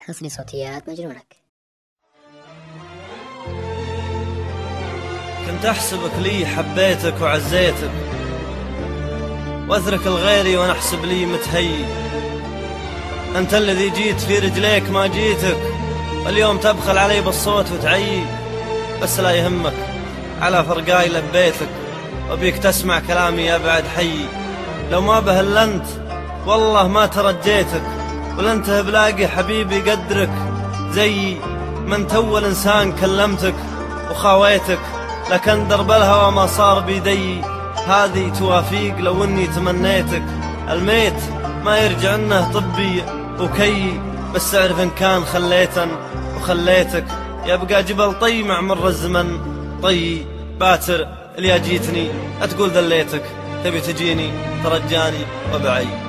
حصري صوتيات مجنونك. كنت أحسبك لي حبيتك وعزيتك، وأترك الغيري وأنا أحسب لي متهيي. أنت الذي جيت في رجليك ما جيتك، اليوم تبخل علي بالصوت وتعيي. بس لا يهمك، على فرقاي لبيتك، وبيك تسمع كلامي أبعد حي. لو ما به إلا أنت والله ما ترجيتك، ولنته بلاقي حبيبي قدرك زيي. من أول إنسان كلمتك وخاويتك، لكن درب الهوى ما صار بيدي. هذه توافيق لو اني تمنيتك، الميت ما يرجع انه طبي وكي. بس اعرف ان كان خليتن وخليتك، يبقى جبل طي مع مر الزمن طي. باتر اللي جيتني اتقول ذليتك، تبي تجيني ترجاني وبعي.